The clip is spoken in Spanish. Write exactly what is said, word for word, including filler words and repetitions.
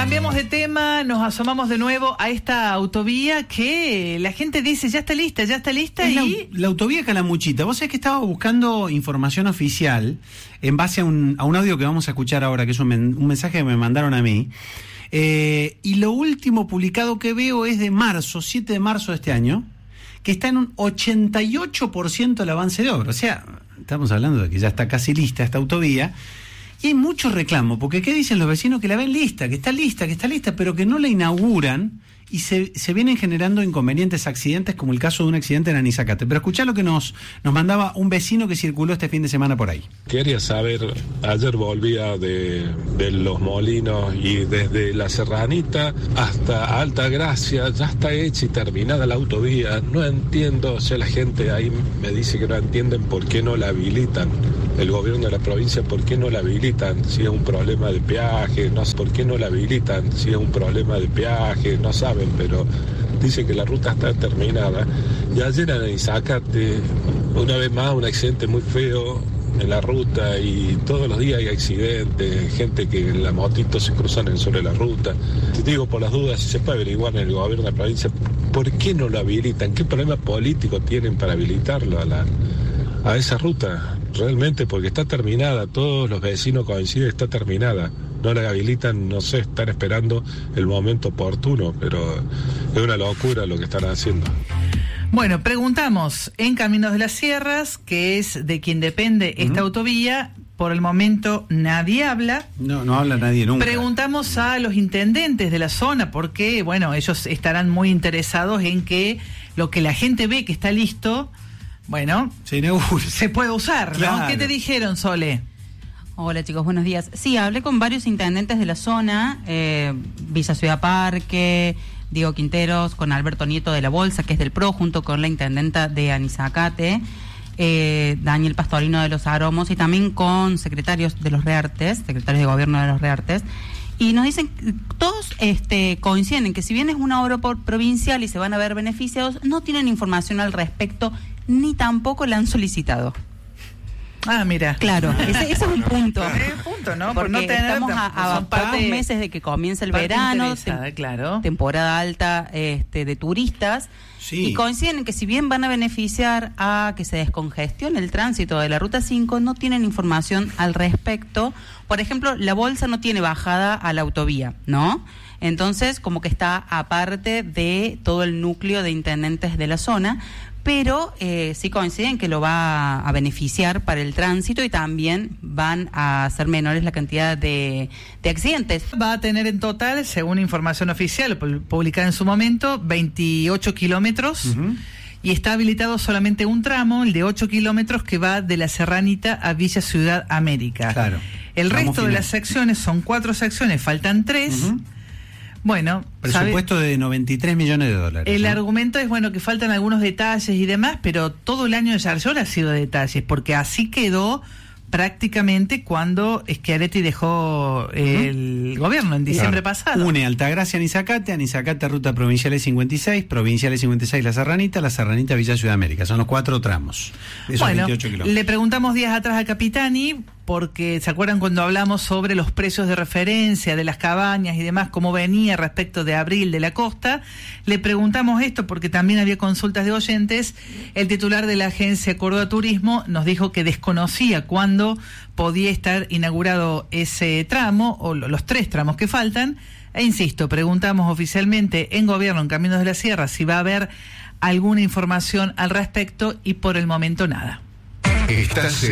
Cambiamos de tema, nos asomamos de nuevo a esta autovía que la gente dice ya está lista, ya está lista. Es y la, la autovía Calamuchita. Vos sabés que estaba buscando información oficial en base a un, a un audio que vamos a escuchar ahora, que es un, men, un mensaje que me mandaron a mí. Eh, y lo último publicado que veo es de marzo, siete de marzo de este año, que está en un ochenta y ocho por ciento el avance de obra. O sea, estamos hablando de que ya está casi lista esta autovía. Y hay mucho reclamo, porque ¿qué dicen los vecinos? Que la ven lista, que está lista, que está lista, pero que no la inauguran y se, se vienen generando inconvenientes, accidentes, como el caso de un accidente en Anizacate. Pero escuchá lo que nos, nos mandaba un vecino que circuló este fin de semana por ahí. Quería saber, ayer volvía de, de Los Molinos y desde La Serranita hasta Altagracia, ya está hecha y terminada la autovía. No entiendo, o sea, la gente ahí me dice que no entienden por qué no la habilitan. El gobierno de la provincia, ¿por qué no la habilitan? Si es un problema de peaje, no sé por qué no la habilitan. Si es un problema de peaje, no saben, pero dicen que la ruta está terminada. Y ayer en Anizacate, una vez más, un accidente muy feo en la ruta y todos los días hay accidentes, gente que en la motito se cruzan sobre la ruta. Te digo, por las dudas, si se puede averiguar en el gobierno de la provincia, ¿por qué no lo habilitan? ¿Qué problema político tienen para habilitarlo a la a esa ruta? Realmente, porque está terminada, todos los vecinos coinciden, está terminada. No la habilitan, no sé, están esperando el momento oportuno, pero es una locura lo que están haciendo. Bueno, preguntamos en Caminos de las Sierras, que es de quien depende esta uh-huh. autovía. Por el momento nadie habla. No, no habla nadie nunca. Preguntamos a los intendentes de la zona, porque, bueno, ellos estarán muy interesados en que lo que la gente ve que está listo, bueno, se inaugura, se puede usar, claro. ¿no? ¿Qué te dijeron, Sole? Hola chicos, buenos días. Sí, hablé con varios intendentes de la zona, eh, Villa Ciudad Parque, Diego Quinteros, con Alberto Nieto de la Bolsa, que es del P R O, junto con la intendenta de Anizacate, eh, Daniel Pastorino de los Aromos, y también con secretarios de los Reartes, secretarios de gobierno de los Reartes. Y nos dicen, todos este, coinciden en que si bien es una obra por provincial y se van a ver beneficiados, no tienen información al respecto, ni tampoco la han solicitado. Ah, mira. Claro, ese, ese es un punto. Es un punto, ¿no? Porque Por no tener, estamos a, a pocos meses de que comience el verano, tem- claro. temporada alta este, de turistas, sí. Y coinciden en que si bien van a beneficiar a que se descongestione el tránsito de la Ruta cinco, no tienen información al respecto. Por ejemplo, la Bolsa no tiene bajada a la autovía, ¿no? Entonces, como que está aparte de todo el núcleo de intendentes de la zona, pero eh, sí coinciden que lo va a beneficiar para el tránsito y también van a ser menores la cantidad de, de accidentes. Va a tener en total, según información oficial publicada en su momento, veintiocho kilómetros, uh-huh. y está habilitado solamente un tramo, el de ocho kilómetros, que va de La Serranita a Villa Ciudad América. Claro. El Tramo resto final. de las secciones son cuatro secciones, faltan tres. Uh-huh. Bueno, presupuesto ¿sabe? de noventa y tres millones de dólares. El ¿no? argumento es, bueno, que faltan algunos detalles y demás, pero todo el año de Yarlora ha sido de detalles, porque así quedó prácticamente cuando Schiaretti dejó el uh-huh. gobierno en diciembre claro. pasado. Une Altagracia, Anizacate, Anizacate, Ruta Provinciales cincuenta y seis, Provinciales cincuenta y seis, La Serranita, La Serranita, Villa Ciudad América. Son los cuatro tramos de esos bueno, veintiocho kilómetros. Le preguntamos días atrás a Capitani, porque ¿se acuerdan cuando hablamos sobre los precios de referencia de las cabañas y demás, cómo venía respecto de Abril de la Costa? Le preguntamos esto porque también había consultas de oyentes. El titular de la agencia Córdoba Turismo nos dijo que desconocía cuándo podía estar inaugurado ese tramo o los tres tramos que faltan. E insisto, preguntamos oficialmente en gobierno, en Caminos de la Sierra, si va a haber alguna información al respecto y por el momento nada. Estás